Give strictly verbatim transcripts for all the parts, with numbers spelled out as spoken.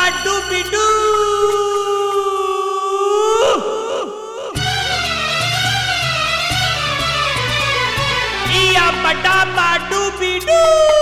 डूबी डू। इया बड़ा बाडू बीडू।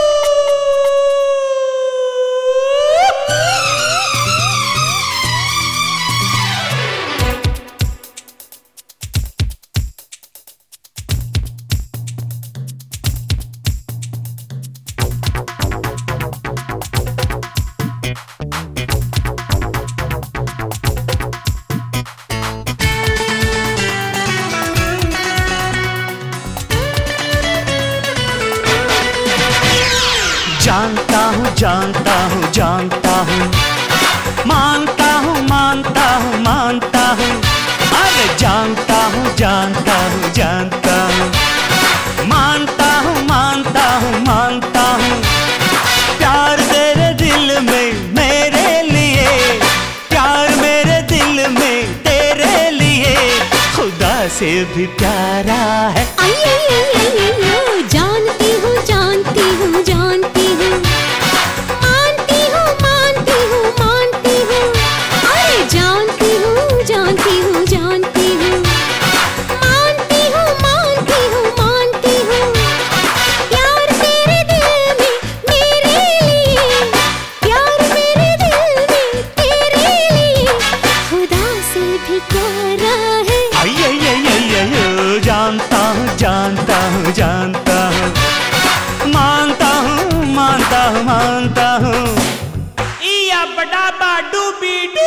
जानता हूँ जानता हूँ जानता हूँ, मानता हूँ मानता हूँ मानता हूँ, अरे जानता हूँ जानता हूँ जानता हूँ, मानता हूँ मानता हूँ मानता हूँ। प्यार तेरे दिल में मेरे लिए, प्यार मेरे दिल में तेरे लिए, खुदा से भी प्यारा है। आई आई आई आई आई, जानती हूँ जानती हूँ जानती हूँ, मानती हूँ मानती हूँ मानती हूँ, अरे जानती हूँ जानती हूँ जानती हूँ, मानती हूँ मानती हूँ मानती हूँ। प्यार तेरे दिल में मेरे लिए, प्यार मेरे दिल में तेरे लिए, खुदा से भी प्यारा है। आई आई आई आई आई, जानता हूँ जानता हूँ जानता हूँ, मानता हूँ मानता हूँ मानता हूँ। इया बड़ा बाडू बीडू।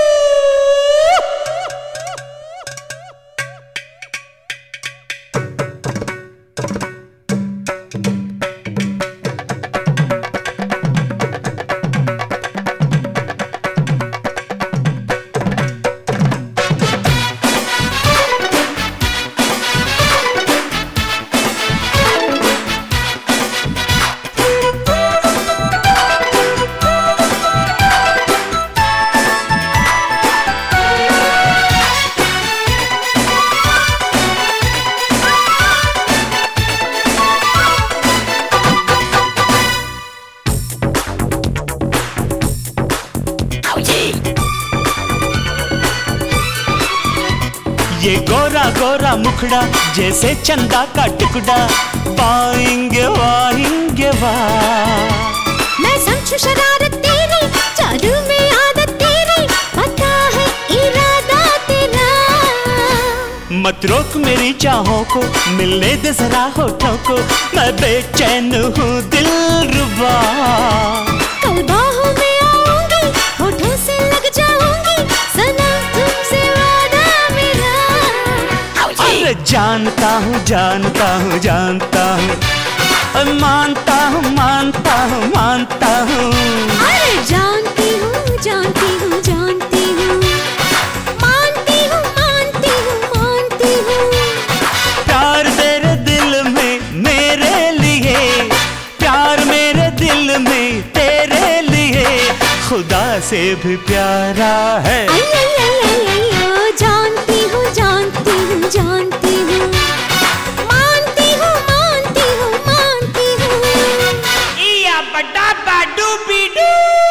ये गोरा गोरा मुखड़ा जैसे चंदा का टुकड़ा, पाएंगे वाएंगे वाह। मैं समझू शरारत तेरी, जादू में आदत तेरी, पता है इरादा तेरा। मत रोक मेरी चाहों को, मिलने दे जरा होठों को, मैं बेचैन हूँ दिलरुबा। कल बाहों में आऊंगी, होठों से लग जाऊंगी, सनम तुमसे वादा मेरा। अरे जानता हूँ जानता हूँ जानता हूँ, मानता हूँ मानता हूँ मानता हूँ। अरे जानती हूँ जानती हूँ जानती हूँ, मानती हूँ मानती हूँ मानती हूँ। प्यार तेरे दिल में मेरे लिए, प्यार मेरे दिल में तेरे लिए, खुदा से भी प्यारा है। आई आई आई आई आई, ओ जानती हूँ जानती हूँ जानती हूँ, मानती हूँ मानती हूँ मानती हूँ। इया बड़ा बाडू बीडू।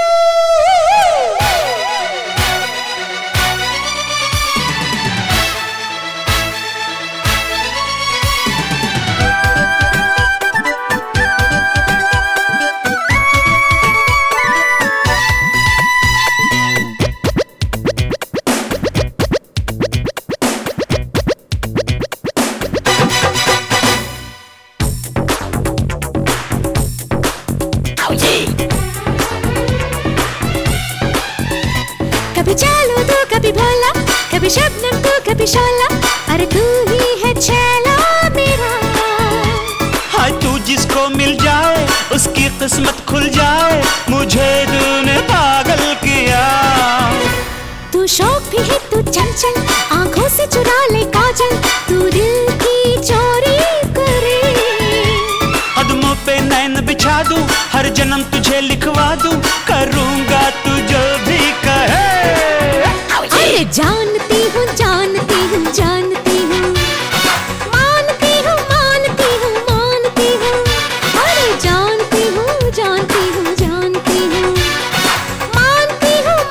कभी चालू तो कभी भोला, कभी शबनम तो कभी शोला, अरे तू ही है छैला मेरा। हाय तू जिसको मिल जाए उसकी किस्मत खुल जाए, मुझे तूने पागल किया। तू शौक भी है तू चंचल, आंखों से चुरा ले काजल, तू दिल की चोरी करे। कदमों पे नैन बिछा दूं, हर जन्म तुझे लिखवा दूं, करूंगा तू जो भी कहे। अरे जानती हूँ जानती हूँ जानती हूँ, मानती हूँ मानती हूँ मानती हूँ, अरे जानती हूँ जानती हूँ जानती हूँ, मानती हूँ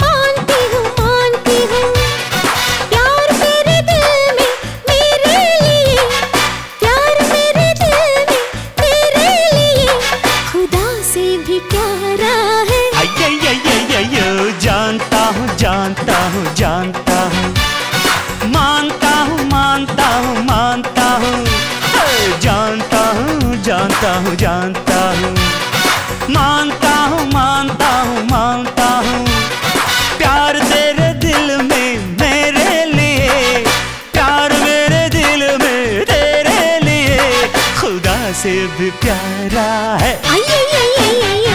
जानता हूँ जानता हूँ, मानता हूँ मानता हूँ मानता हूँ, प्यार तेरे दिल में मेरे लिए, प्यार मेरे दिल में तेरे लिए, खुदा से भी प्यारा है। आई आई आई आई आई